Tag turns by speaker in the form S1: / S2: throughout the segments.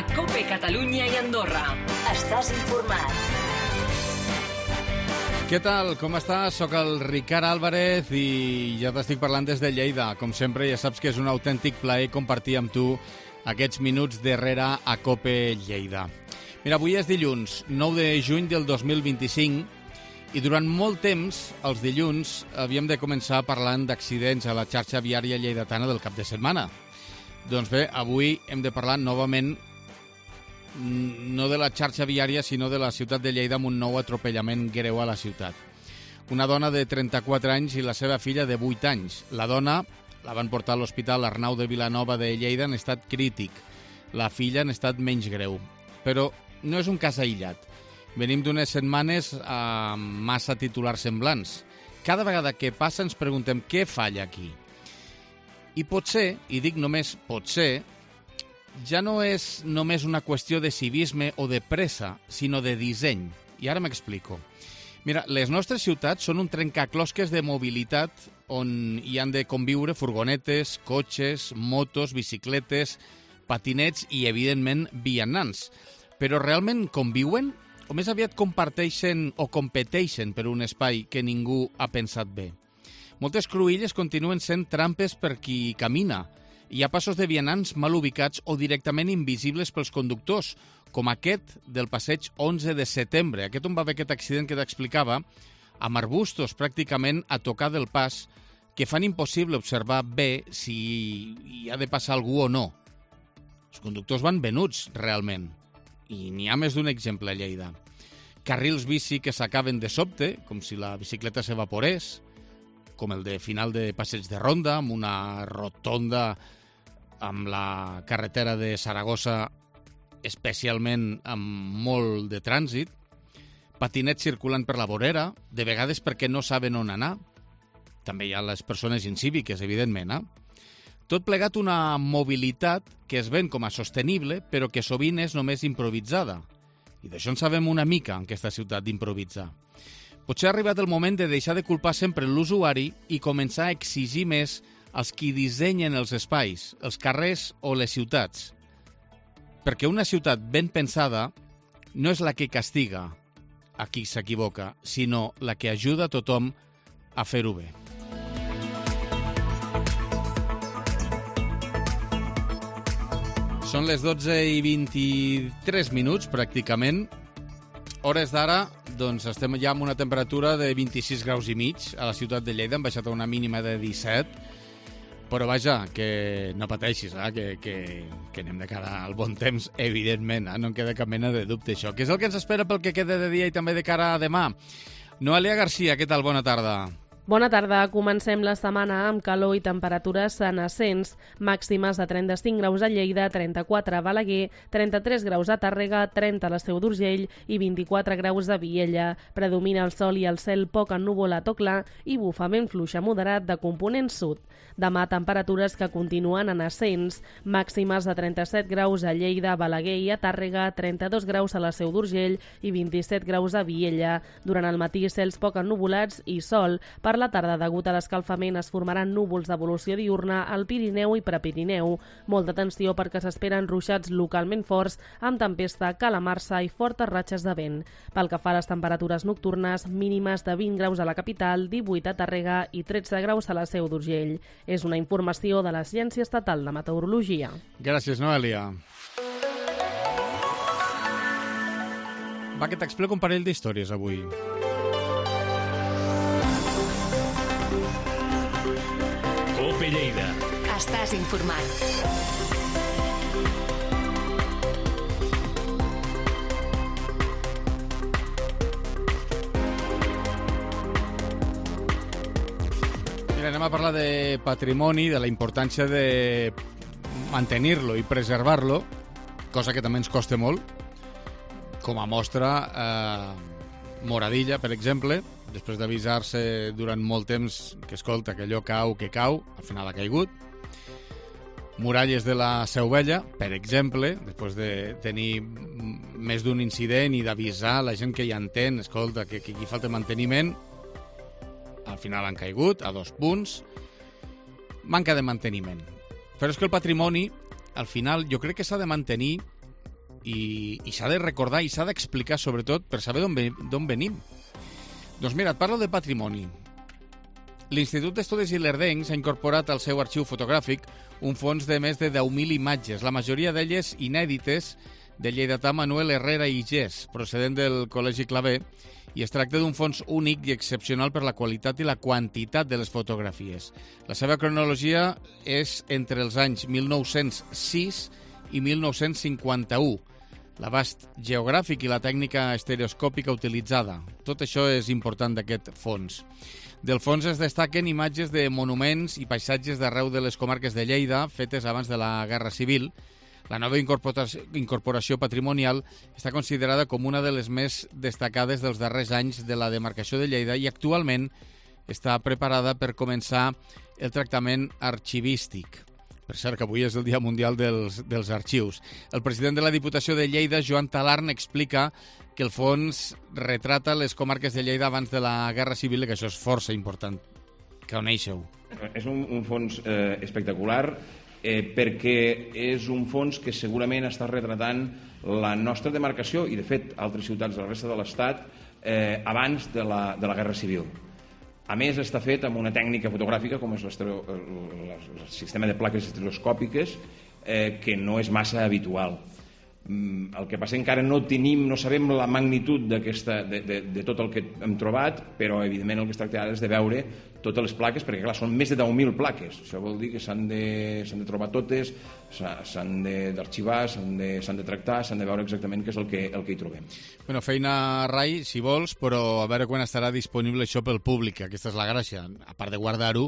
S1: COPE Catalunya i Andorra. Estàs informat.
S2: Què tal? Com estàs? Soc el Ricard Álvarez i ja t'estic parlant des de Lleida. Com sempre, ja saps que és un autèntic plaer compartir amb tu aquests minuts darrere a COPE Lleida. Mira, avui és dilluns, 9 de juny del 2025, i durant molt temps, els dilluns, havíem de començar parlant d'accidents a la xarxa viària lleidatana del cap de setmana. Doncs bé, avui hem de parlar novament no de la xarxa viària, sinó de la ciutat de Lleida amb un nou atropellament greu a la ciutat. Una dona de 34 anys i la seva filla de 8 anys. La dona la van portar a l'Hospital Arnau de Vilanova de Lleida en estat crític. La filla en estat menys greu. Però no és un cas aïllat. Venim d'unes setmanes amb massa titulars semblants. Cada vegada que passa ens preguntem què falla aquí. I potser, i dic només potser, ja no és només una qüestió de civisme o de pressa, sinó de disseny. I ara m'explico. Mira, les nostres ciutats són un trencaclosques de mobilitat on hi han de conviure furgonetes, cotxes, motos, bicicletes, patinets i, evidentment, vianants. Però realment conviuen? O més aviat comparteixen o competeixen per un espai que ningú ha pensat bé? Moltes cruïlles continuen sent trampes per qui camina. Hi ha passos de vianants mal ubicats o directament invisibles pels conductors, com aquest del passeig 11 de setembre. Aquest on va haver aquest accident que t'explicava, amb arbustos pràcticament a tocar del pas, que fan impossible observar bé si hi ha de passar algú o no. Els conductors van venuts, realment. I n'hi ha més d'un exemple a Lleida. Carrils bici que s'acaben de sobte, com si la bicicleta s'evaporés, com el de final de passeig de ronda, amb una rotonda amb la carretera de Saragossa, especialment amb molt de trànsit, patinets circulant per la vorera, de vegades perquè no saben on anar. També hi ha les persones incíviques, evidentment. Tot plegat una mobilitat que es ven com a sostenible, però que sovint és només improvisada. I d'això en sabem una mica, en aquesta ciutat, d'improvisar. Potser ha arribat el moment de deixar de culpar sempre l'usuari i començar a exigir més als qui dissenyen els espais, els carrers o les ciutats. Perquè una ciutat ben pensada no és la que castiga a qui s'equivoca, sinó la que ajuda a tothom a fer-ho bé. Són les 12:23 minuts, pràcticament. Hores d'ara, doncs estem ja amb una temperatura de 26 graus i mig a la ciutat de Lleida, hem baixat a una mínima de 17, però vaja, que no pateixis, que anem de cara al bon temps, evidentment, no en queda cap mena de dubte això. Què és el que ens espera pel que queda de dia i també de cara a demà? Noelia Garcia, què tal? Bona tarda.
S3: Bona tarda. Comencem la setmana amb calor i temperatures en ascens. Màximes de 35 graus a Lleida, 34 a Balaguer, 33 graus a Tàrrega, 30 a la Seu d'Urgell i 24 graus a Viella. Predomina el sol i el cel poc ennuvolat o clar i bufament fluix a moderat de component sud. Demà temperatures que continuen en ascens. Màximes de 37 graus a Lleida, Balaguer i a Tàrrega, 32 graus a la Seu d'Urgell i 27 graus a Viella. Durant el matí cels poc ennuvolats i sol. Per la tarda, degut a l'escalfament, es formaran núvols d'evolució diurna al Pirineu i Prepirineu. Molta atenció perquè s'esperen ruixats localment forts amb tempesta, calamarsa i fortes ratxes de vent. Pel que fa a les temperatures nocturnes, mínimes de 20 graus a la capital, 18 a Tàrrega i 13 graus a la Seu d'Urgell. És una informació de l'Agència Estatal de Meteorologia.
S2: Gràcies, Noelia. Va, que t'explico un parell d'històries avui.
S1: COPE Lleida. Estàs informat.
S2: Mira, anem a parlar de patrimoni, de la importància de mantenir-lo i preservar-lo, cosa que també ens costa molt. Com a mostra, Moradilla, per exemple, després d'avisar-se durant molt temps que, escolta, que allò cau, al final ha caigut. Muralles de la Seu Vella, per exemple, després de tenir més d'un incident i d'avisar la gent que hi entén, escolta, que aquí falta manteniment, al final han caigut a 2 punts. Manca de manteniment. Però és que el patrimoni, al final, jo crec que s'ha de mantenir i s'ha de recordar i s'ha d'explicar, sobretot, per saber d'on venim. Doncs mira, et parlo de patrimoni. L'Institut d'Estudis Ilerdencs ha incorporat al seu arxiu fotogràfic un fons de més de 10.000 imatges, la majoria d'elles inèdites, del lleidatà Manuel Herrera i Gés, procedent del Col·legi Clavé, i es tracta d'un fons únic i excepcional per la qualitat i la quantitat de les fotografies. La seva cronologia és entre els anys 1906 i 1951. L'abast geogràfic i la tècnica estereoscòpica utilitzada. Tot això és important d'aquest fons. Del fons es destaquen imatges de monuments i paisatges d'arreu de les comarques de Lleida, fetes abans de la Guerra Civil. La nova incorporació patrimonial està considerada com una de les més destacades dels darrers anys de la demarcació de Lleida i actualment està preparada per començar el tractament arxivístic. Per cert, que avui és el Dia Mundial dels Arxius. El president de la Diputació de Lleida, Joan Talarn, explica que el fons retrata les comarques de Lleida abans de la Guerra Civil i que això és força important. Que coneixeu.
S4: És un fons espectacular perquè és un fons que segurament està retratant la nostra demarcació i, de fet, altres ciutats de la resta de l'Estat abans de la Guerra Civil. A més, està fet amb una tècnica fotogràfica com és el sistema de plaques estereoscòpiques que no és massa habitual. El que passa encara no sabem la magnitud de tot el que hem trobat, però evidentment el que es tracta ara és de veure totes les plaques, perquè clar, són més de 10.000 plaques. Això vol dir que s'han de trobar totes, s'han d'arxivar, s'han de tractar, s'han de veure exactament què és el que hi trobem.
S2: Bueno, feina, Rai, si vols, però a veure quan estarà disponible això pel públic. Aquesta és la gràcia, a part de guardar-ho,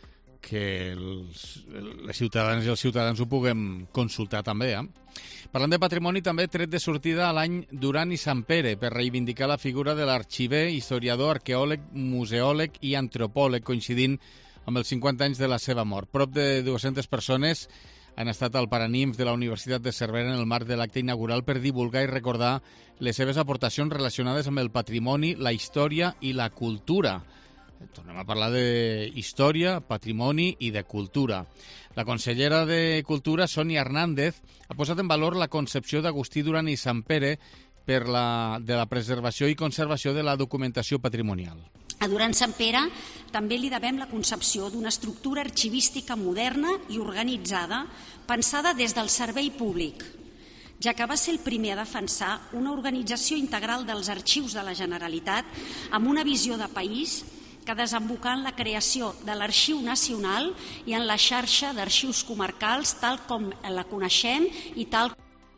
S2: que les ciutadanes i els ciutadans ho puguem consultar també. Parlant de patrimoni, també tret de sortida a l'any Duran i Sant Pere per reivindicar la figura de l'arxiver, historiador, arqueòleg, museòleg i antropòleg, coincidint amb els 50 anys de la seva mort. Prop de 200 persones han estat al Paranimf de la Universitat de Cervera en el marc de l'acte inaugural per divulgar i recordar les seves aportacions relacionades amb el patrimoni, la història i la cultura. Tornem a parlar de història, patrimoni i de cultura. La consellera de Cultura, Sònia Hernández, ha posat en valor la concepció d'Agustí Duran i Sant Pere de la preservació i conservació de la documentació patrimonial.
S5: A Duran Sant Pere també li devem la concepció d'una estructura arxivística moderna i organitzada pensada des del servei públic, ja que va ser el primer a defensar una organització integral dels arxius de la Generalitat amb una visió de país que desemboca en la creació de l'Arxiu Nacional i en la xarxa d'arxius comarcals tal com la coneixem i tal.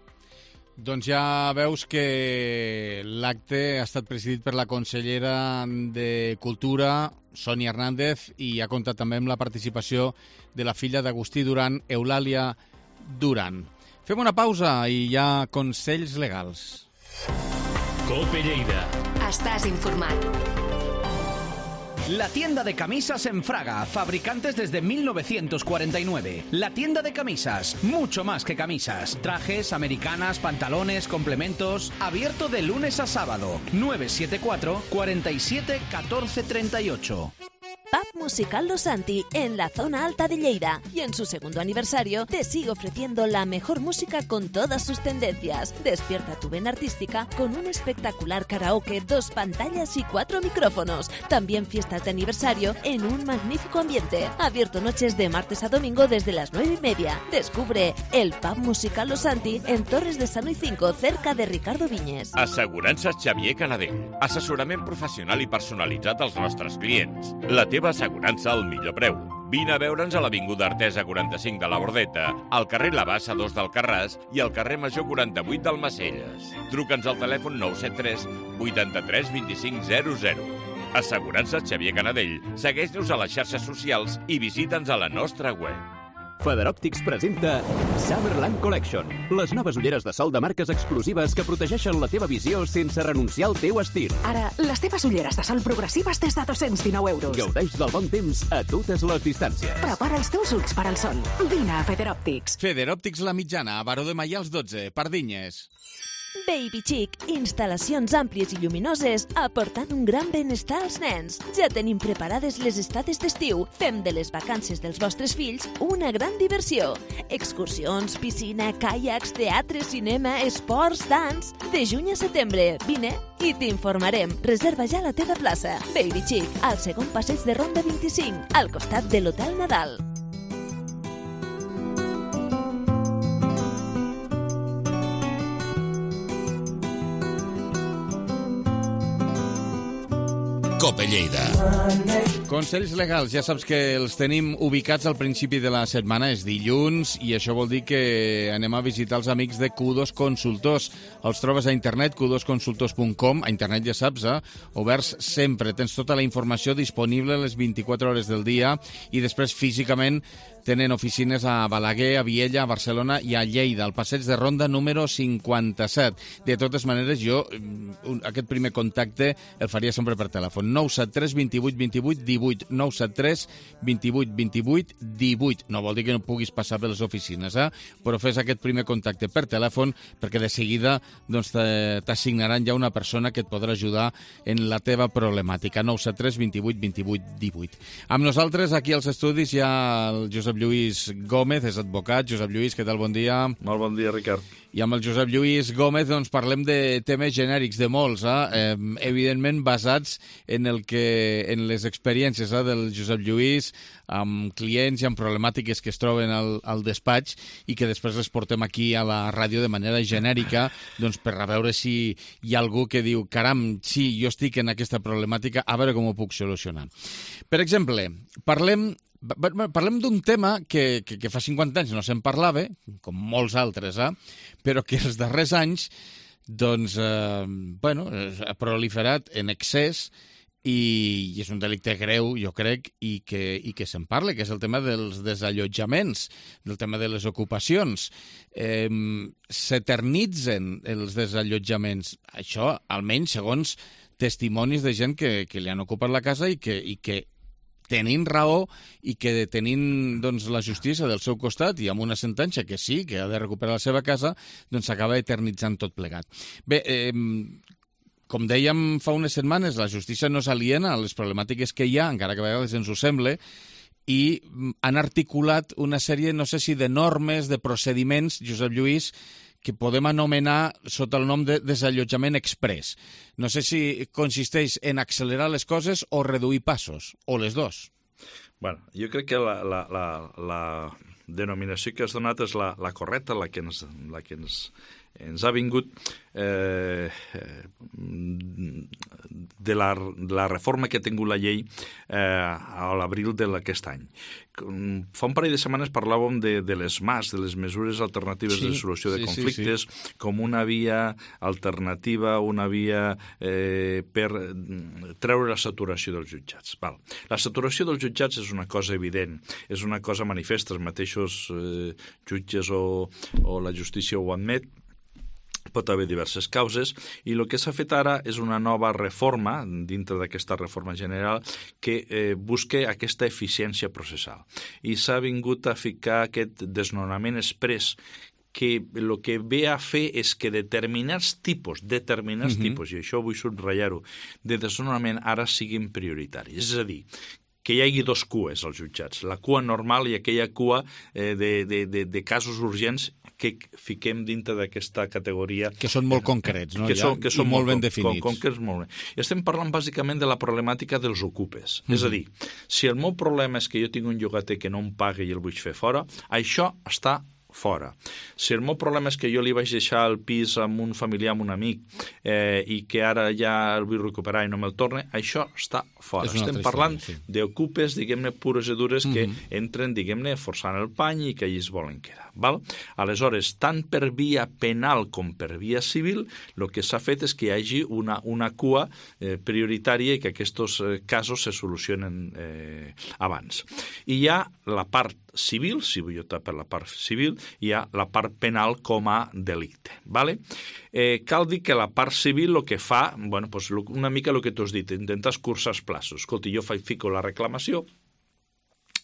S2: Doncs ja veus que l'acte ha estat presidit per la consellera de Cultura, Sònia Hernández, i ha comptat també amb la participació de la filla d'Agustí Duran, Eulàlia Duran. Fem una pausa i hi ha consells legals.
S1: COPE Lleida. Estàs informat.
S6: La tienda de camisas en Fraga, fabricantes desde 1949. La tienda de camisas, mucho más que camisas. Trajes, americanas, pantalones, complementos. Abierto de lunes a sábado. 974 47 14 38.
S7: Pub Musical Los Santi, en la zona alta de Lleida. Y en su segundo aniversario te sigue ofreciendo la mejor música con todas sus tendencias. Despierta tu vena artística con un espectacular karaoke, 2 pantallas y 4 micrófonos. También fiestas de aniversario en un magnífico ambiente. Abierto noches de martes a domingo desde las 9:30. Descubre el Pub Musical Los Santi en Torres de Sanui 5, cerca de Ricardo Viñes.
S8: Assegurances Xavier Canadell. Assessorament professional i personalitzat als nostres clients. La teva assegurança al millor preu. Vine a veure'ns a l'Avinguda Artesa 45 de la Bordeta, al carrer La Bassa 2 del Carràs i al carrer Major 48 del Macelles. Truca'ns al telèfon 973 83 25 00. Assegurances Xavier Canadell. Segueix-nos a les xarxes socials i visita'ns a la nostra web.
S9: Federòptics presenta Summerland Collection, les noves ulleres de sol de marques exclusives que protegeixen la teva visió sense renunciar al teu estil.
S10: Ara, les teves ulleres de sol progressives des de 219 euros.
S9: Gaudeix del bon temps a totes les distàncies.
S10: Prepara els teus ulls per al sol. Vine a Federòptics.
S2: Federòptics La Mitjana, a Baró de Maials 12, Pardinyes.
S7: Baby Chic, instal·lacions àmplies i lluminoses aportant un gran benestar als nens. Ja tenim preparades les estades d'estiu. Fem de les vacances dels vostres fills una gran diversió. Excursions, piscina, caiacs, teatre, cinema, esports, dans... De juny a setembre, vine i t'informarem. Reserva ja la teva plaça. Baby Chic, al segon passeig de Ronda 25, al costat de l'Hotel Nadal.
S8: Cope Lleida.
S2: Consells legals, ja saps que els tenim ubicats al principi de la setmana, és dilluns, i això vol dir que anem a visitar els amics de Q2 Consultors. Els trobes a internet, q2consultors.com, a internet ja saps, oberts sempre. Tens tota la informació disponible les 24 hores del dia i després físicament tenen oficines a Balaguer, a Viella, a Barcelona i a Lleida, al passeig de Ronda número 57. De totes maneres, jo aquest primer contacte el faria sempre per telèfon. 973 28 28 18. 973 28 28 18. No vol dir que no puguis passar per les oficines, però fes aquest primer contacte per telèfon perquè de seguida doncs, t'assignaran ja una persona que et podrà ajudar en la teva problemàtica. 973 28 28 18. Amb nosaltres aquí als estudis hi ha el Josep Lluís Gómez, és advocat. Josep Lluís, què tal? Bon dia.
S11: Molt bon dia, Ricard.
S2: I amb el Josep Lluís Gómez doncs, parlem de temes genèrics, de molts, evidentment basats en les experiències del Josep Lluís amb clients i amb problemàtiques que es troben al despatx i que després les portem aquí a la ràdio de manera genèrica doncs, per a veure si hi ha algú que diu caram, sí, jo estic en aquesta problemàtica, a veure com ho puc solucionar. Per exemple, parlem d'un tema que fa 50 anys no se'n parlava, com molts altres, però que els darrers anys doncs, ha proliferat en excés i és un delicte greu, jo crec, i que se'n parla, que és el tema dels desallotjaments, del tema de les ocupacions. S'eternitzen els desallotjaments. Això, almenys, segons testimonis de gent que li han ocupat la casa i que tenint raó i que tenint doncs, la justícia del seu costat i amb una sentència que sí, que ha de recuperar la seva casa, doncs s'acaba eternitzant tot plegat. Bé, com dèiem fa unes setmanes, la justícia no s'aliena a les problemàtiques que hi ha, encara que a vegades ens ho sembla, i han articulat una sèrie, no sé si de normes, de procediments, Josep Lluís, que podem anomenar sota el nom de desallotjament express. No sé si consisteix en accelerar les coses o reduir passos, o les dos.
S11: Bueno, jo crec que la denominació que has donat és la correcta, la que ens ha vingut de la reforma que ha tingut la llei a l'abril d'aquest any. Fa un parell de setmanes parlàvem de les MAS, de les mesures alternatives de solució de conflictes, com una via alternativa, una via per treure la saturació dels jutjats. La saturació dels jutjats és una cosa evident, és una cosa manifesta, els mateixos jutges o la justícia ho admet. Pot haver diverses causes i el que s'ha fet ara és una nova reforma dintre d'aquesta reforma general que busca aquesta eficiència processal i s'ha vingut a ficar aquest desnonament express que el que ve a fer és que determinats tipus, i això vull subratllar-ho, de desnonament ara siguin prioritaris. És a dir, que hi hagi dos cues als jutjats, la cua normal i aquella cua de casos urgents que fiquem dintre d'aquesta categoria.
S2: Que són molt concrets, no?
S11: Que són
S2: molt ben definits.
S11: Estem parlant bàsicament de la problemàtica dels ocupes. És a dir, si el meu problema és que jo tinc un llogater que no em paga i el vull fer fora, això està fora. Si el meu problema és que jo li vaig deixar el pis amb un familiar, amb un amic, i que ara ja el vull recuperar i no me'l torne, això està fora. Estem parlant d'ocupes, diguem-ne, pures i dures que entren, diguem-ne, forçant el pany i que allí es volen quedar. Aleshores, tant per via penal com per via civil, el que s'ha fet és que hi hagi una cua prioritària i que aquests casos se solucionen abans. I hi ha la part civil, si vull optar per la part civil, hi ha la part penal com a delicte. Cal dir que la part civil el que fa, una mica el que tu has dit, intentar escurçar els plaços. Escolta, jo fico la reclamació,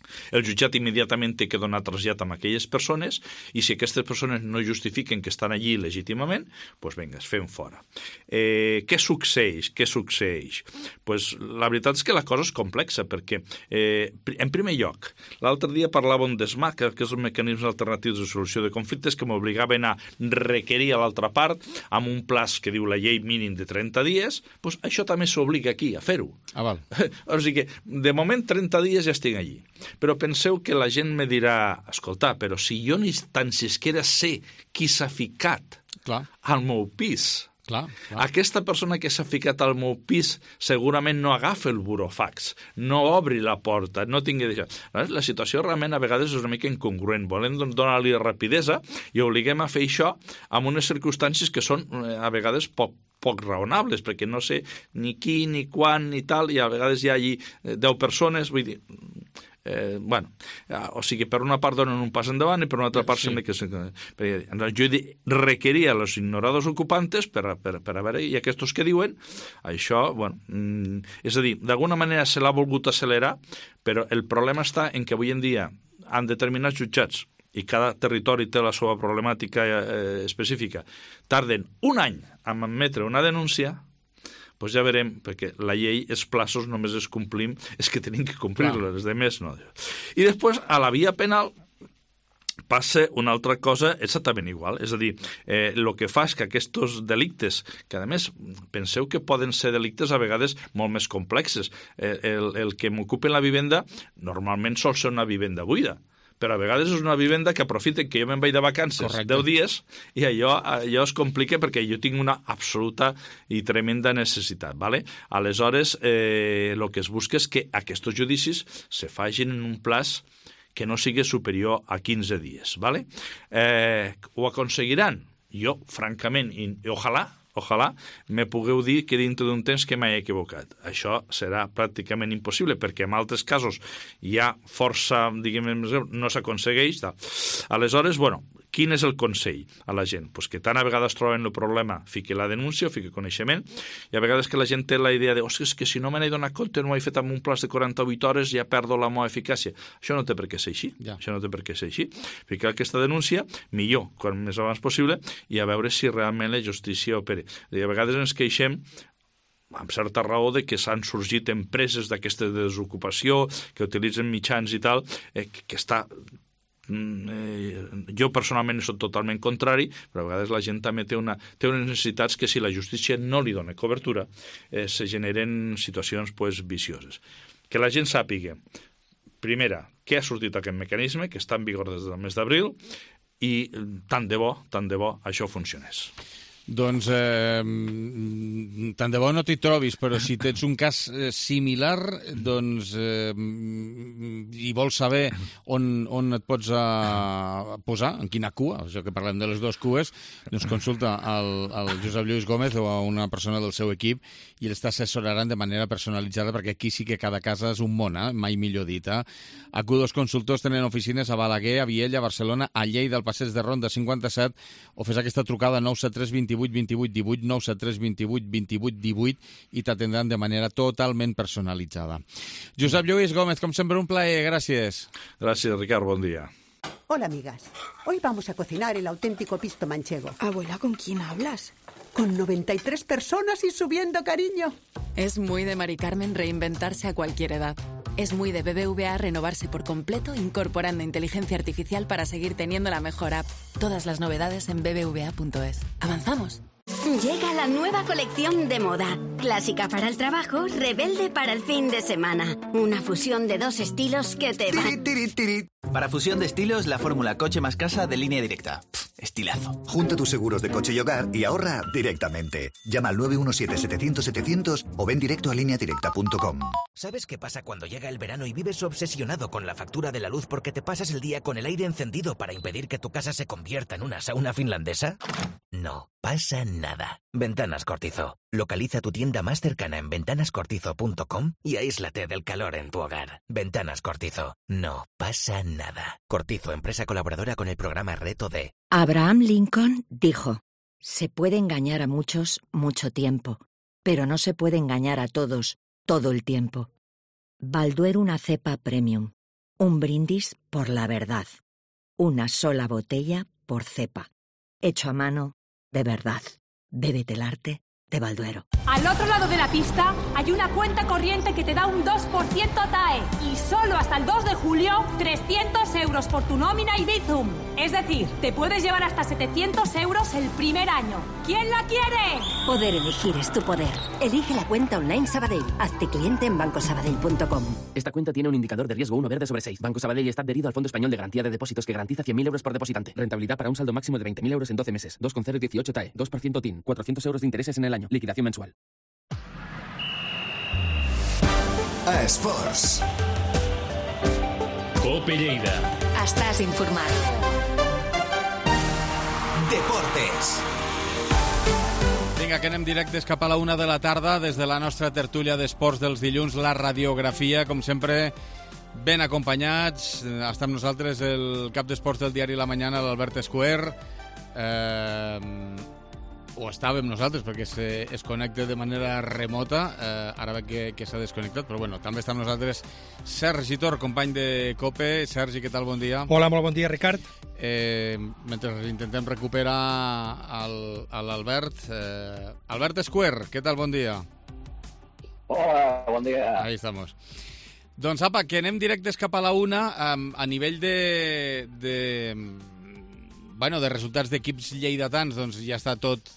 S11: El jutjat immediatament té que donar trasllat amb aquelles persones i si aquestes persones no justifiquen que estan allí legítimament, doncs vinga, es fem fora. Què succeeix? Pues, la veritat és que la cosa és complexa perquè, en primer lloc, l'altre dia parlàvem d'ESMAC, que és un mecanisme alternatius de solució de conflictes que m'obligaven a requerir a l'altra part amb un plaç que diu la llei mínim de 30 dies, doncs això també s'obliga aquí a fer-ho.
S2: Val.
S11: O sigui que, de moment, 30 dies ja estic allí. Però penseu que la gent me dirà, escolta, però si jo ni tan siquiera sé qui s'ha ficat al meu pis. Aquesta persona que s'ha ficat al meu pis segurament no agafa el burofax, no obri la porta, no tingui d'això. La situació realment a vegades és una mica incongruent. Volem donar-li rapidesa i obliguem a fer això amb unes circumstàncies que són a vegades poc raonables, perquè no sé ni qui, ni quan, ni tal, i a vegades hi ha allí 10 persones, vull dir... o sigui, per una part donen un pas endavant i per una altra part sembla que... Jo requeria los ignorados ocupantes per a veure, i aquests que diuen això, és a dir, d'alguna manera se l'ha volgut accelerar, però el problema està en que avui en dia en determinats jutjats, i cada territori té la seva problemàtica específica, tarden un any a admetre una denúncia, doncs ja veurem, perquè la llei, els plaços només es complim, és que tenim que complir-los, els demés no. I després, a la via penal, passa una altra cosa exactament igual. És a dir, el que fa és que aquests delictes, que a més penseu que poden ser delictes a vegades molt més complexes, el que m'ocupa la vivenda normalment sol ser una vivenda buida, però a vegades és una vivenda que aprofiten que jo me'n vaig de vacances 10 dies i allò es complica perquè jo tinc una absoluta i tremenda necessitat. ¿Vale? Aleshores, el que es busca és que aquests judicis se facin en un plaç que no sigui superior a 15 dies. ¿Vale? Ho aconseguiran? Jo, francament, i ojalà me pugueu dir que dintre d'un temps que m'he equivocat. Això serà pràcticament impossible, perquè en altres casos hi ha força, diguem, no s'aconsegueix. Aleshores, quin és el consell a la gent? Pues que tant a vegades troben el problema, fiqui la denúncia o fiqui coneixement, i a vegades que la gent té la idea de és que si no me n'he donat compte, no ho he fet amb un plaç de 48 hores, ja perdo la meva eficàcia. Això no té per què ser així. Això no té per què ser així. Ficar aquesta denúncia, millor, quan més abans possible, i a veure si realment la justícia opera. I a vegades ens queixem amb certa raó de que s'han sorgit empreses d'aquesta desocupació, que utilitzen mitjans i tal, que està... Jo personalment soc totalment contrari, però a vegades la gent també té unes necessitats que si la justícia no li dona cobertura se generen situacions vicioses. Que la gent sàpiga, primera, que ha sortit aquest mecanisme, que està en vigor des del mes d'abril, i tant de bo això funcionés.
S2: Doncs tant de bo no t'hi trobis, però si tens un cas similar i vols saber on et pots posar, en quina cua, això que parlem de les dues cues, doncs consulta al Josep Lluís Gómez o a una persona del seu equip i ells t'assessoraran de manera personalitzada, perquè aquí sí que cada casa és un món, mai millor dit. Acudos Consultors tenen oficines a Balaguer, a Viella, a Barcelona, a Lleida, al Passeig de Ronda 57, o fes aquesta trucada 973 28 28 18, 973 28 28 18 i t'atendran de manera totalment personalitzada. Josep Lluís Gómez, com sempre, un plaer, gràcies.
S11: Gràcies, Ricard, bon dia.
S12: Hola, amigas. Hoy vamos a cocinar el auténtico pisto manchego.
S13: Abuela, ¿con quién hablas?
S12: Con 93 personas y subiendo, cariño.
S13: Es muy de Mari Carmen reinventarse a cualquier edad. Es muy de BBVA renovarse por completo, incorporando inteligencia artificial para seguir teniendo la mejor app. Todas las novedades en bbva.es. ¿Avanzamos?
S14: Llega la nueva colección de moda. Clásica para el trabajo, rebelde para el fin de semana. Una fusión de dos estilos que te van...
S15: Para fusión de estilos, la fórmula coche más casa de Línea Directa. Estilazo.
S16: Junta tus seguros de coche y hogar y ahorra directamente. Llama al 917-700-700 o ven directo a lineadirecta.com.
S17: ¿Sabes qué pasa cuando llega el verano y vives obsesionado con la factura de la luz porque te pasas el día con el aire encendido para impedir que tu casa se convierta en una sauna finlandesa? No pasa nada. Ventanas Cortizo. Localiza tu tienda más cercana en ventanascortizo.com y aíslate del calor en tu hogar. Ventanas Cortizo. No pasa nada. Cortizo, empresa colaboradora con el programa Reto D.
S18: Abraham Lincoln dijo: se puede engañar a muchos mucho tiempo, pero no se puede engañar a todos todo el tiempo. Balduero, una cepa premium. Un brindis por la verdad. Una sola botella por cepa. Hecho a mano, de verdad. Bébete el arte de Balduero.
S19: Al otro lado de la pista hay una cuenta corriente que te da un 2% TAE y solo hasta el 2 de julio 300 euros por tu nómina y Bizum. Es decir, te puedes llevar hasta 700 euros el primer año. ¿Quién la quiere?
S20: Poder elegir es tu poder. Elige la cuenta online Sabadell. Hazte cliente en bancosabadell.com.
S21: Esta cuenta tiene un indicador de riesgo 1 verde sobre 6. Banco Sabadell está adherido al Fondo Español de Garantía de Depósitos que garantiza 100.000 euros por depositante. Rentabilidad para un saldo máximo de 20.000 euros en 12 meses. 2,018 TAE. 2% TIN. 400 euros de intereses en el año. Liquidación mensual.
S22: A Esports.
S23: Cope Lleida.
S20: Estàs informat.
S22: Deportes.
S2: Vinga, que anem directes cap a la 1 de la tarda des de la nostra tertúlia d'esports dels dilluns, la radiografia, com sempre, ben acompanyats. Està amb nosaltres el cap d'esports del diari La Mañana, l'Albert Escuer. O estàvem nosaltres, perquè es connecta de manera remota. Ara veig que s'ha desconnectat, però bueno, també està amb nosaltres Sergi Tor, company de COPE. Sergi, què tal? Bon dia.
S24: Hola, molt bon dia, Ricard.
S2: Mentre intentem recuperar l'Albert. Albert Escuer, què tal? Bon dia.
S25: Hola, bon dia.
S2: Ahí estamos. Doncs, apa, que anem directes cap a la 1 a nivell de resultats d'equips lleidatans, doncs ja està tot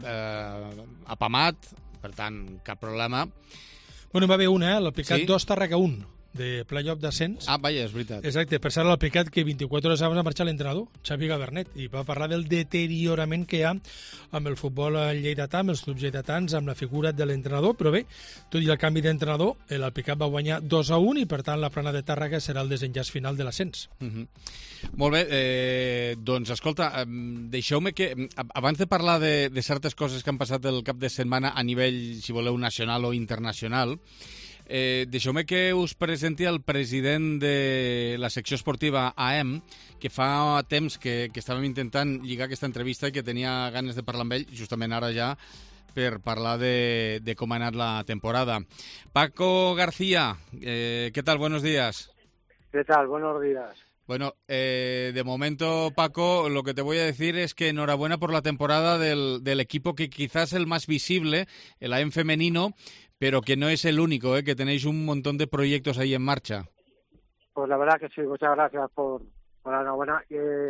S2: apamat, per tant, cap problema.
S24: Bueno, va haver una, el Picat
S2: Sí?
S24: 2, Tàrrega 1, de playoff d'ascens.
S2: Ah, vaja, és veritat.
S24: Exacte, per cert, el Picat que 24 hores abans va marxar l'entrenador, Xavi Gabernet, i va parlar del deteriorament que hi ha amb el futbol lleidatà, amb els clubs lleidatans, amb la figura de l'entrenador, però bé, tot i el canvi d'entrenador, el Picat va guanyar 2-1 i, per tant, la plana de Tàrrega serà el desenllaç final de l'ascens.
S2: Molt bé, doncs, escolta, deixeu-me que, abans de parlar de certes coses que han passat el cap de setmana a nivell, si voleu, nacional o internacional, deixeu-me que us presenti el president de la secció esportiva AM, que fa temps que estàvem intentant lligar aquesta entrevista i que tenia ganes de parlar amb ell, justament ara ja, per parlar de com ha anat la temporada. Paco García, ¿qué tal? Buenos días.
S26: ¿Qué tal? Buenos días.
S2: Bueno, de momento, Paco, lo que te voy a decir es que enhorabuena por la temporada del equipo que quizás es el más visible, el AM femenino, pero que no es el único, que tenéis un montón de proyectos ahí en marcha.
S26: Pues la verdad que sí, muchas gracias por la enhorabuena.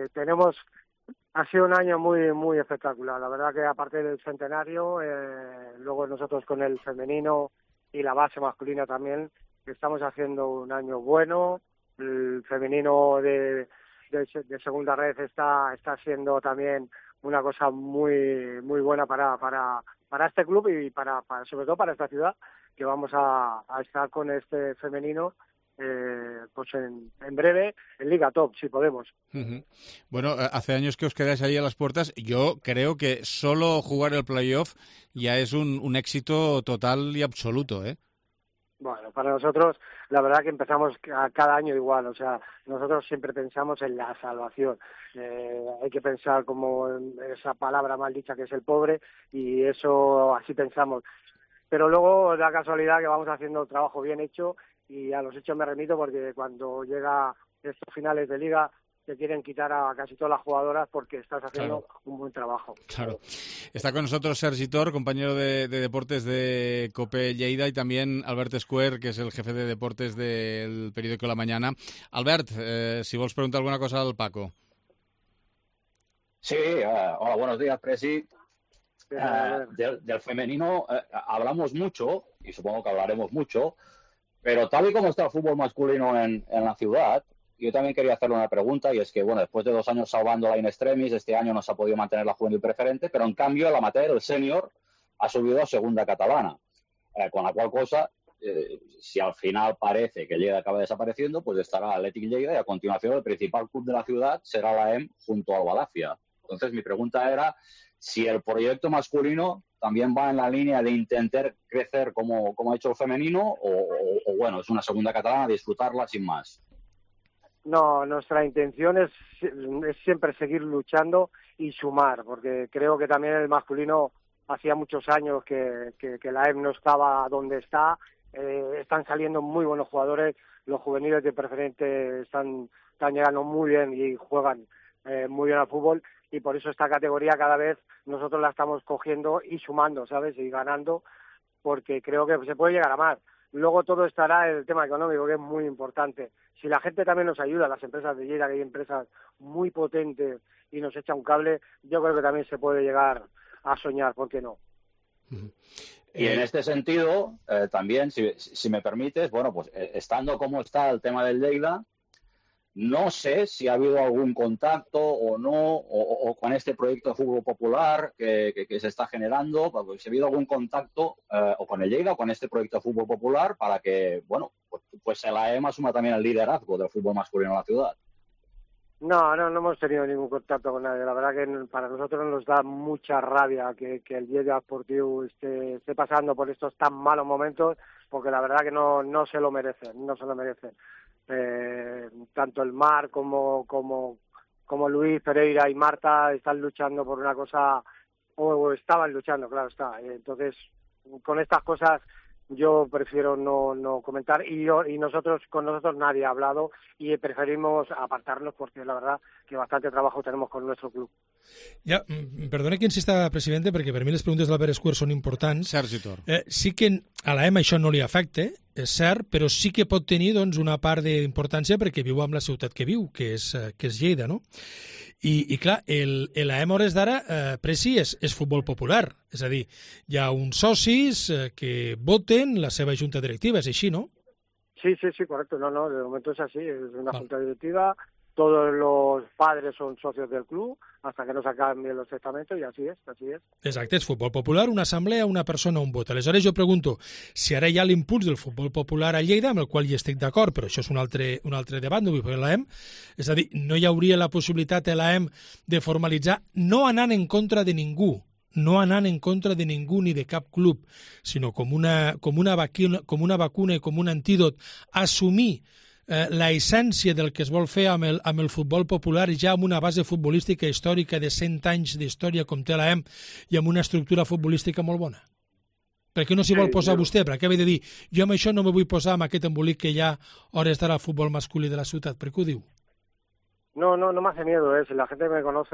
S26: Ha sido un año muy espectacular. La verdad que aparte del centenario, luego nosotros con el femenino y la base masculina también, estamos haciendo un año bueno. El femenino de segunda red está siendo también una cosa muy buena para este club y para sobre todo para esta ciudad, que vamos a estar con este femenino pues en breve en Liga Top, si podemos.
S2: Bueno, hace años que os quedáis ahí a las puertas. Yo creo que solo jugar el playoff ya es un éxito total y absoluto, ¿eh?
S26: Bueno, para nosotros, la verdad que empezamos cada año igual, o sea, nosotros siempre pensamos en la salvación. Hay que pensar como en esa palabra mal dicha que es el pobre, y eso así pensamos. Pero luego da casualidad que vamos haciendo un trabajo bien hecho, y a los hechos me remito porque cuando llega estos finales de liga te quieren quitar a casi todas las jugadoras porque estás haciendo un buen trabajo.
S2: Claro. Está con nosotros Sergi Tor, compañero de deportes de COPE Lleida, y también Albert Escuer, que es el jefe de deportes del periódico La Mañana. Albert, si vols preguntar alguna cosa al Paco.
S25: Sí, hola, buenos días, Presi. Del femenino hablamos mucho, y supongo que hablaremos mucho, pero tal y como está el fútbol masculino en la ciudad, yo también quería hacerle una pregunta, y es que, bueno, después de 2 años salvando la in extremis, este año no se ha podido mantener la juvenil preferente, pero en cambio el amateur, el senior, ha subido a segunda catalana, con la cual cosa, si al final parece que Lleida acaba desapareciendo, pues estará Athletic Lleida, y a continuación el principal club de la ciudad será la EM junto al Guadalajara. Entonces mi pregunta era si el proyecto masculino también va en la línea de intentar crecer como ha hecho el femenino, o bueno, es una segunda catalana, disfrutarla sin más.
S26: No, nuestra intención es siempre seguir luchando y sumar, porque creo que también el masculino hacía muchos años que la EM no estaba donde está. Están saliendo muy buenos jugadores. los juveniles de Preferente están llegando muy bien y juegan muy bien al fútbol, y por eso esta categoría cada vez nosotros la estamos cogiendo y sumando, ¿sabes? Y ganando, porque creo que se puede llegar a más. Luego todo estará en el tema económico, que es muy importante. Si la gente también nos ayuda, las empresas de Lleida, que hay empresas muy potentes y nos echa un cable, yo creo que también se puede llegar a soñar, ¿por qué no?
S25: Y en este sentido, también, si me permites, bueno, pues estando como está el tema del Lleida, no sé si ha habido algún contacto o no, o con este proyecto de fútbol popular que se está generando, si ha habido algún contacto o con el Lleida o con este proyecto de fútbol popular para que, bueno, pues el AEM asuma también el liderazgo del fútbol masculino en la ciudad.
S26: No hemos tenido ningún contacto con nadie. La verdad que para nosotros nos da mucha rabia que el Lleida Esportiu esté pasando por estos tan malos momentos, porque la verdad que no se lo merecen, no se lo merecen. Tanto el Mar como Luis Pereira y Marta están luchando por una cosa, o estaban luchando, claro está. Entonces, con estas cosas yo prefiero no comentar, y con nosotros nadie ha hablado, y preferimos apartarnos porque la verdad que bastante trabajo tenemos con nuestro club.
S24: Ja, perdona que insista, presidente, perquè per mi les preguntes d'Albert Escuer són importants.
S2: Sergi Tor.
S24: Sí que a l'AEM això no li afecta, és cert, però sí que pot tenir doncs, una part d'importància perquè viu amb la ciutat que viu, que és Lleida, no? I clar, l'AEM a hores d'ara, Preci, és futbol popular. És a dir, hi ha uns socis que voten la seva junta directiva, és així, no?
S26: Sí, correcto. No, de momento es así, es una junta directiva. Todos los padres son socios del club hasta que no se cambien los testamentos, y así es.
S24: Exacte, és futbol popular, una assemblea, una persona, un vot. Aleshores jo pregunto, si ara hi ha l'impuls del futbol popular a Lleida, amb el qual hi estic d'acord, però això és un altre debat, no vull fer l'AEM, és a dir, no hi hauria la possibilitat a l'AEM de formalitzar, no anant en contra de ningú, ni de cap club, sinó com una vacuna i com un antídot, assumir la essència del que es vol fer amb el futbol popular, ja amb una base futbolística històrica de 100 anys d'història com té l'AEM i amb una estructura futbolística molt bona. Per què no s'hi vol posar vostè? Per què ve de dir, jo amb això no me vull posar amb aquest embolic que hi ha hores d'ara al futbol masculí de la ciutat? Per què ho diu?
S26: No me hace miedo, si la gente me conoce,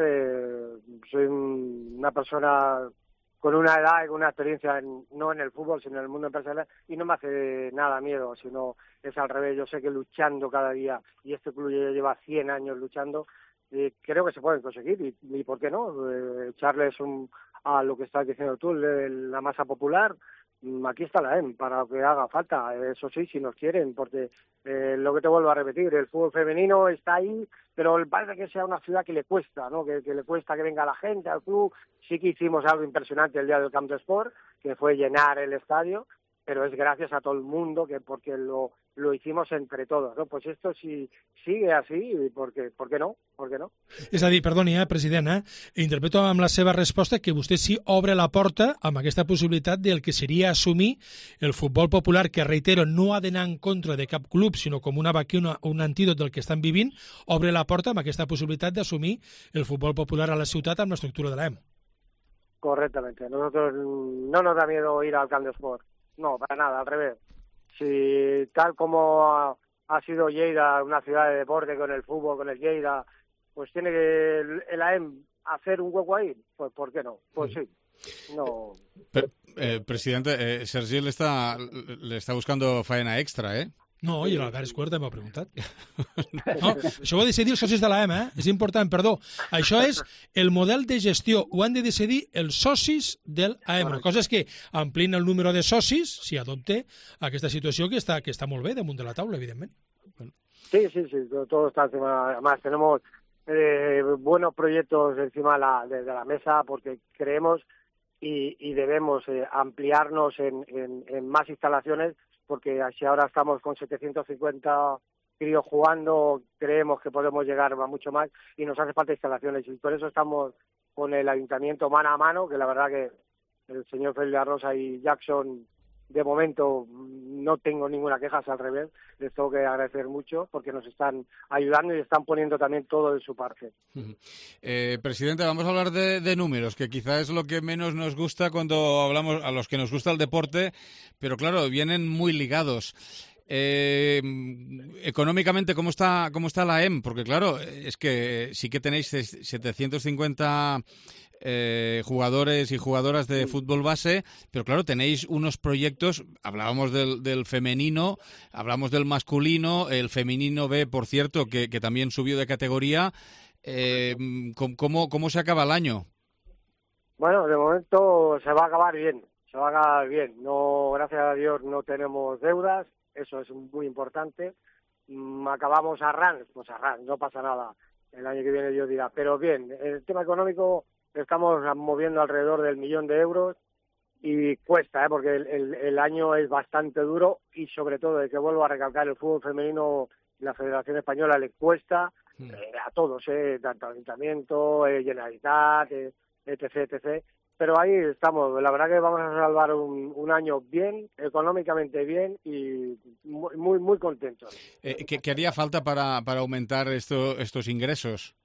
S26: soy una persona con una edad y con una experiencia, no en el fútbol, sino en el mundo empresarial, y no me hace nada miedo, sino es al revés. Yo sé que luchando cada día, y este club ya lleva 100 años luchando, creo que se pueden conseguir, y ¿por qué no? Echarles a lo que estás diciendo tú, la masa popular. Aquí está la EM para lo que haga falta, eso sí, si nos quieren, porque lo que te vuelvo a repetir, el fútbol femenino está ahí, pero parece que sea una ciudad que le cuesta, ¿no? Que le cuesta que venga la gente al club. Sí que hicimos algo impresionante el día del Camp de Sport, que fue llenar el estadio, pero es gracias a todo el mundo, porque lo hicimos entre todos, ¿no? Pues esto si sigue así, ¿por qué no?
S24: És a dir, perdoni, president, interpreto amb la seva resposta que vostè sí obre la porta amb aquesta possibilitat del que seria assumir el futbol popular, que, reitero, no ha d'anar en contra de cap club, sinó com una vacuna, un antídot del que estan vivint, obre la porta amb aquesta possibilitat d'assumir el futbol popular a la ciutat amb l'estructura de l'AEM.
S26: Correctamente. Nosotros no nos da miedo ir al Camp de Sport. No, para nada, al revés. Si tal como ha sido Lleida una ciudad de deporte con el fútbol, con el Lleida, pues tiene que el AEM hacer un hueco ahí, pues ¿por qué no? Pues sí. No.
S2: Presidente, Sergi le está buscando faena extra, ¿eh?
S24: No, i l'Albert Escuer també m'ha preguntat. No, això ho ha de decidir els socis de l'AEM, és important, perdó. Això és el model de gestió, ho han de decidir els socis del AEM. La cosa és que amplin el número de socis, si adopte aquesta situació que està molt bé damunt de la taula, evidentment.
S26: Sí, todo está encima. Además, tenemos buenos proyectos encima de la mesa, porque creemos y debemos ampliarnos en más instalaciones, porque si ahora estamos con 750 críos jugando, creemos que podemos llegar a mucho más y nos hace falta instalaciones, y por eso estamos con el ayuntamiento mano a mano, que la verdad que el señor Félix de Rosa y Jackson, de momento no tengo ninguna queja, al revés, les tengo que agradecer mucho porque nos están ayudando y están poniendo también todo de su parte.
S2: Presidente, vamos a hablar de números, que quizá es lo que menos nos gusta cuando hablamos a los que nos gusta el deporte, pero claro, vienen muy ligados. Económicamente, ¿cómo está la EM? Porque claro, es que sí que tenéis 750 jugadores y jugadoras de fútbol base, pero claro, tenéis unos proyectos, hablábamos del femenino, hablamos del masculino, el femenino B, por cierto, que también subió de categoría. ¿Cómo se acaba el año?
S26: Bueno, de momento se va a acabar bien, No, gracias a Dios no tenemos deudas, eso es muy importante. Acabamos a RAN, pues a RAN, no pasa nada. El año que viene Dios dirá. Pero bien, el tema económico estamos moviendo alrededor del 1.000.000 de euros y cuesta, porque el año es bastante duro y sobre todo, de que vuelvo a recalcar, el fútbol femenino, la Federación Española le cuesta a todos, tanto Ayuntamiento, Generalitat, etc. Pero ahí estamos, la verdad que vamos a salvar un año bien, económicamente bien y muy, muy contentos.
S2: ¿Qué haría falta para aumentar estos ingresos?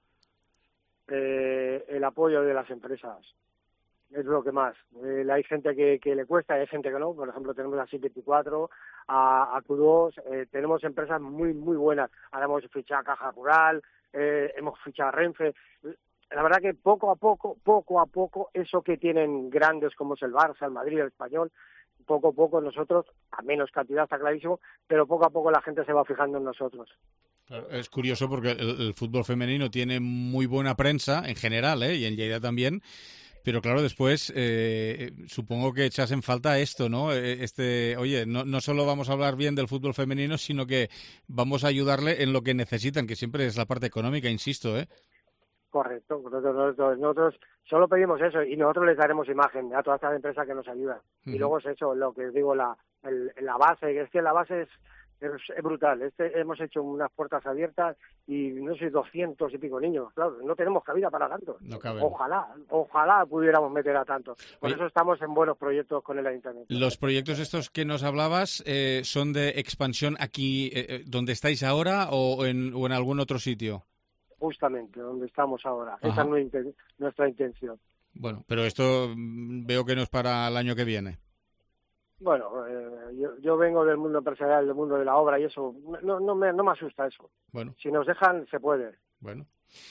S26: El apoyo de las empresas, es lo que más. Hay gente que le cuesta y hay gente que no. Por ejemplo, tenemos a SIT24, a Q2, tenemos empresas muy, muy buenas. Ahora hemos fichado a Caja Rural, hemos fichado a Renfe. La verdad que poco a poco, eso que tienen grandes como es el Barça, el Madrid, el Español, poco a poco nosotros, a menos cantidad está clarísimo, pero poco a poco la gente se va fijando en nosotros.
S2: Es curioso porque el fútbol femenino tiene muy buena prensa en general, y en Lleida también, pero claro, después supongo que echas en falta esto, ¿no? Oye, no solo vamos a hablar bien del fútbol femenino, sino que vamos a ayudarle en lo que necesitan, que siempre es la parte económica, insisto,
S26: Correcto, nosotros solo pedimos eso y nosotros les daremos imagen a todas estas empresas que nos ayudan. Y luego es eso, lo que digo, la base, es que la base es brutal. Hemos hecho unas puertas abiertas y no sé, 200 y pico niños, claro, no tenemos cabida para tanto.
S2: No cabe.
S26: Ojalá pudiéramos meter a tantos. Por eso estamos en buenos proyectos con el Ayuntamiento.
S2: Los proyectos estos que nos hablabas son de expansión aquí donde estáis ahora o en algún otro sitio.
S26: Justamente donde estamos ahora. Esa es nuestra intención.
S2: Bueno, pero esto veo que no es para el año que viene.
S26: Bueno, yo vengo del mundo empresarial, del mundo de la obra y eso, no me asusta eso.
S2: Bueno.
S26: Si nos dejan, se puede.
S2: Bueno.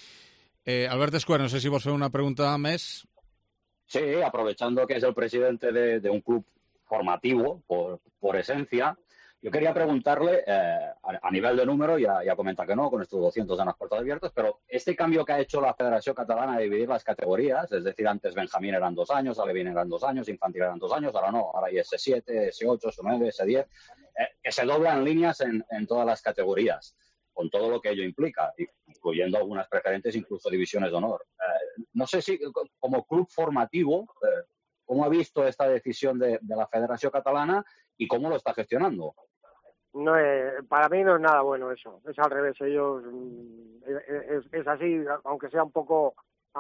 S2: Albert Escuer, no sé si vos fue una pregunta més.
S25: Sí, aprovechando que es el presidente de un club formativo, por esencia, yo quería preguntarle, a nivel de número, ya comenta que no, con estos 200 en las puertas abiertas, pero este cambio que ha hecho la Federación Catalana de dividir las categorías, es decir, antes Benjamín eran 2 años, Alevín eran 2 años, Infantil eran 2 años, ahora no, ahora hay S7, S8, S9, S10, que se doblan líneas en todas las categorías, con todo lo que ello implica, incluyendo algunas preferentes, incluso divisiones de honor. No sé si, como club formativo, ¿cómo ha visto esta decisión de la Federación Catalana y cómo lo está gestionando?
S26: No para mí no es nada bueno eso, es al revés. Ellos es así, aunque sea poco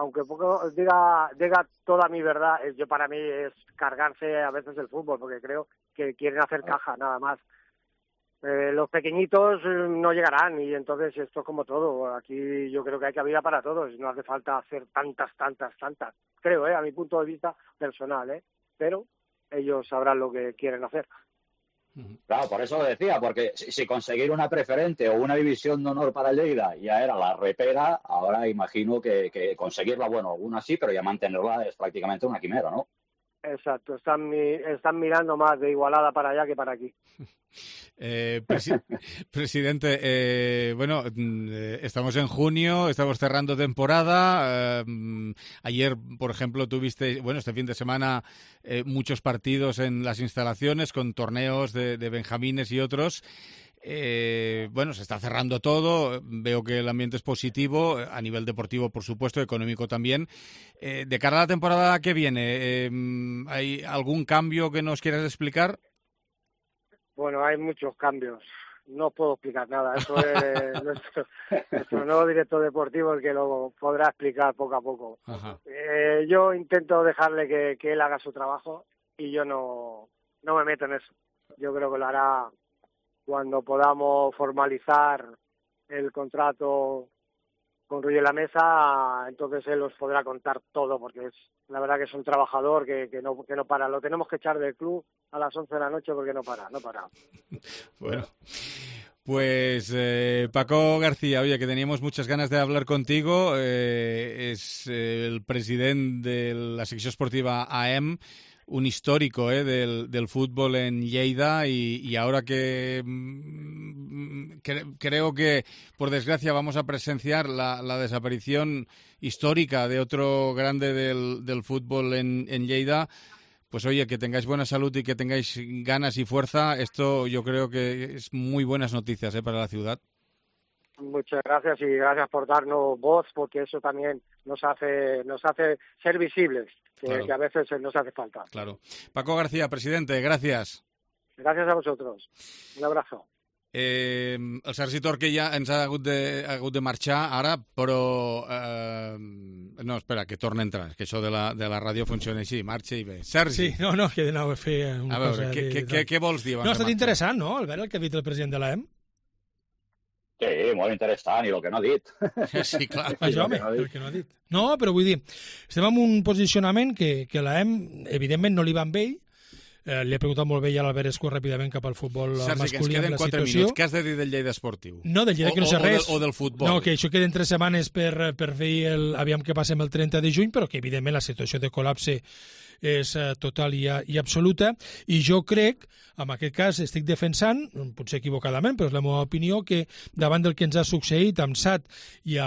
S26: diga toda mi verdad. Yo, para mí, es cargarse a veces el fútbol, porque creo que quieren hacer caja nada más. Los pequeñitos no llegarán, y entonces esto es como todo. Aquí yo creo que hay cabida para todos, no hace falta hacer tantas, creo, a mi punto de vista personal, pero ellos sabrán lo que quieren hacer.
S25: Claro, por eso lo decía, porque si conseguir una preferente o una división de honor para Lleida ya era la repera, ahora imagino que conseguirla, bueno, alguna sí, pero ya mantenerla es prácticamente una quimera, ¿no?
S26: Exacto, están mirando más de Igualada para allá que para aquí.
S2: Presidente, bueno, estamos en junio, estamos cerrando temporada. Ayer, por ejemplo, tuviste, bueno, este fin de semana, muchos partidos en las instalaciones con torneos de benjamines y otros. Bueno, se está cerrando todo, veo que el ambiente es positivo, a nivel deportivo, por supuesto, económico también. De cara a la temporada que viene, ¿hay algún cambio que nos quieras explicar?
S26: Bueno, hay muchos cambios, no puedo explicar nada, eso es nuestro nuevo director deportivo el que lo podrá explicar poco a poco. Yo intento dejarle que él haga su trabajo y yo no me meto en eso. Yo creo que lo hará cuando podamos formalizar el contrato Ruy en la mesa, entonces él os podrá contar todo, porque la verdad que es un trabajador que no para. Lo tenemos que echar del club a las 11 de la noche porque no para.
S2: Bueno, pues Paco García, oye, que teníamos muchas ganas de hablar contigo, es el presidente de la secció esportiva AM, un histórico del fútbol en Lleida y ahora que creo que, por desgracia, vamos a presenciar la desaparición histórica de otro grande del fútbol en Lleida, pues oye, que tengáis buena salud y que tengáis ganas y fuerza, esto yo creo que es muy buenas noticias para la ciudad.
S26: Muchas gracias y gracias por darnos voz, porque eso también nos hace ser visibles, claro, que a veces nos hace falta.
S2: Claro. Paco García, presidente, gracias.
S26: Gracias a vosotros. Un abrazo.
S2: El Sergi Torque ja ens ha hagut de marxar ara, però... no, espera, que torna a entrar, que això de la ràdio funciona així, marxa i bé. Sergi.
S24: Sí, no, que anava a fer una
S2: cosa... A veure, què vols dir?
S24: No, ha estat interessant, no, Albert, el que ha dit el president de l'AEM?
S25: Sí, molt interessant, i el que no ha dit.
S2: Sí, clar.
S24: Això, home, el que no ha dit. No, però vull dir, estem en un posicionament que l'AEM, evidentment, no li va amb ell. Li he preguntat molt bé ja a l'Albert Escur ràpidament cap al futbol masculí.
S2: Sergi, que ens queden 4 minuts. Què has de dir del Lleida Esportiu?
S24: No, del Lleida que no sé res.
S2: O del futbol.
S24: No, que això queden 3 setmanes per fer aviam què passem el 30 de juny, però que evidentment la situació de col·lapse és total i absoluta, i jo crec, en aquest cas estic defensant, potser equivocadament, però és la meva opinió, que davant del que ens ha succeït amb SAT i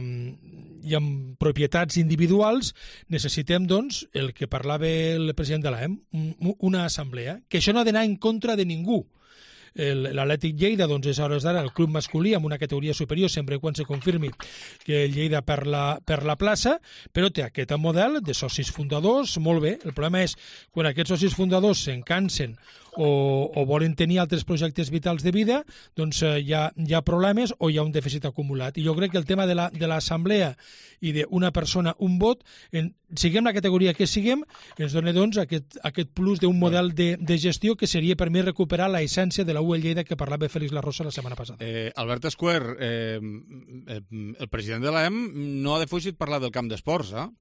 S24: amb propietats individuals, necessitem, doncs, el que parlava el president de l'AEM, una assemblea, que això no ha d'anar en contra de ningú. L'Atlètic Lleida, doncs, és a hores d'ara el club masculí amb una categoria superior, sempre quan se confirmi que el Lleida per la plaça, però té aquest model de socis fundadors, molt bé. El problema és quan aquests socis fundadors se'n cansen o volen tenir altres projectes vitals de vida, doncs hi ha problemes o hi ha un dèficit acumulat. I jo crec que el tema de l'assemblea i d'una persona, un vot, siguem la categoria que siguem, ens dona doncs aquest plus d'un model de gestió que seria per mi recuperar la essència de la UL Lleida que parlava Félix La Rosa la setmana passada.
S2: Albert Escuer, el president de l'AEM no ha defugit parlar del camp d'esports, eh?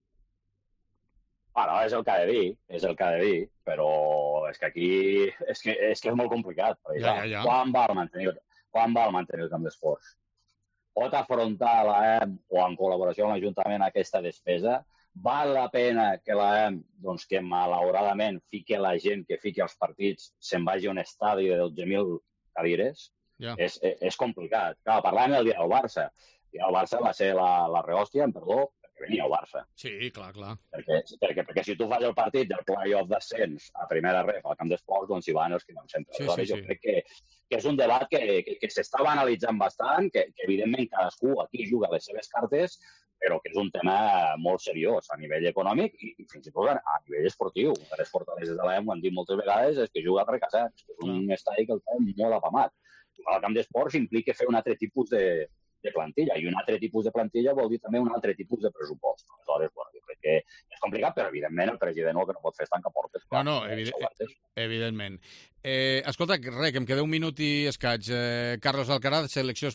S25: Bueno, és el que ha de dir, però és que aquí és que és molt complicat. Ja. Quan val mantenir el camp d'esports? Pot afrontar l'AEM o en col·laboració amb l'Ajuntament aquesta despesa? Val la pena que l'AEM, doncs, que malauradament fiqui la gent que fiqui als partits, se'n vagi a un estadi de 12.000 cadires? Ja. És complicat. Clar, parlàvem del dia del Barça. El dia del Barça va ser la rehòstia, perdó, que venia al Barça.
S2: Sí, clar.
S25: Perquè si tu fas el partit del play-off d'ascens a primera ref al camp d'esports, doncs hi van els que van sempre. Sí. Jo crec que és un debat que s'estava analitzant bastant, que evidentment cadascú aquí juga les seves cartes, però que és un tema molt seriós a nivell econòmic i fins i tot a nivell esportiu. Les fortaleses de l'AEM, ho han dit moltes vegades, és que juga a Requesens, que és un estadi que el té molt apamat. Jugar al camp d'esports implica fer un altre tipus de plantilla, i un altre tipus de plantilla vol dir també un altre tipus de pressupost. Aleshores, bueno, jo crec que és complicat, però evidentment el president el que no pot fer és tancar portes.
S2: No, evidentment. Escolta, res, que em queda un minut i escaig. Carlos Alcaraz, selecció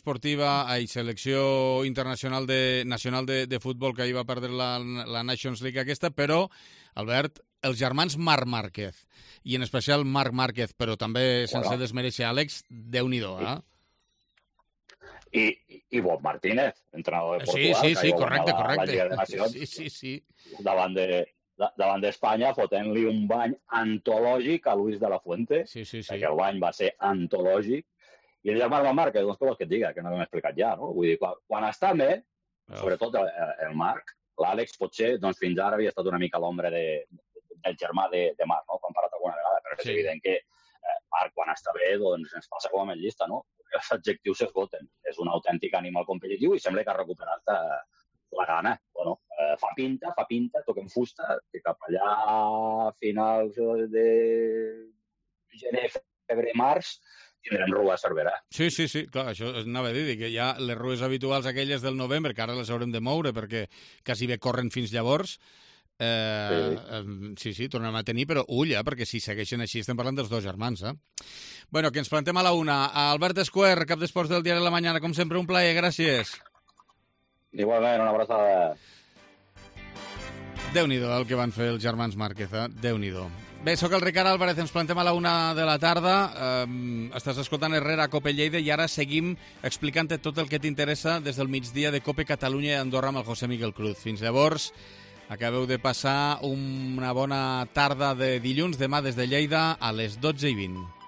S2: internacional de futbol, que ahir va perdre la Nations League aquesta, però, Albert, els germans Marc Márquez, i en especial Marc Márquez, però també sense desmereixer Àlex, Déu-n'hi-do,
S25: I Bob Martínez, entrenador de Portugal,
S2: sí, correcte.
S25: La Lliga de Nacions,
S2: sí.
S25: davant d'Espanya, fotent-li un bany antològic a Luis de la Fuente, perquè el bany va ser antològic, i el germà Marc, doncs què vols que et diga, que no l'hem explicat ja, no? Vull dir, quan està bé, sobretot el Marc, l'Àlex potser, doncs fins ara havia estat una mica l'ombra del germà de Marc, no? Quan ha parlat alguna vegada, però és evident que Marc, quan està bé, doncs ens passa com a llista, no? Els adjectius s'esgoten. És un autèntic animal competitiu i sembla que ha recuperat la gana. Bueno, fa pinta, toquem fusta, que cap allà a finals de gener, febrer, març, tindrem rua a Cervera.
S2: Sí, clar, això anava a dir, que hi ha les rues habituals aquelles del novembre, que ara les haurem de moure perquè quasi bé corren fins llavors. Sí, tornem a tenir, però ull, perquè si segueixen així estem parlant dels dos germans. Bueno, que ens plantem a la una. Albert Escuer, cap d'esports del Diari de la Mañana, com sempre, un plaer, gràcies.
S25: Igualment, una abraçada.
S2: Déu-n'hi-do el que van fer els germans Márquez, Déu-n'hi-do. Bé, sóc el Ricard Álvarez, ens plantem a la 1 de la tarda. Estàs escoltant Herrera a Cope Lleida i ara seguim explicant-te tot el que t'interessa des del migdia de Cope Catalunya i Andorra amb el José Miguel Cruz. Fins llavors, acabeu de passar una bona tarda de dilluns, demà des de Lleida a les 12:20.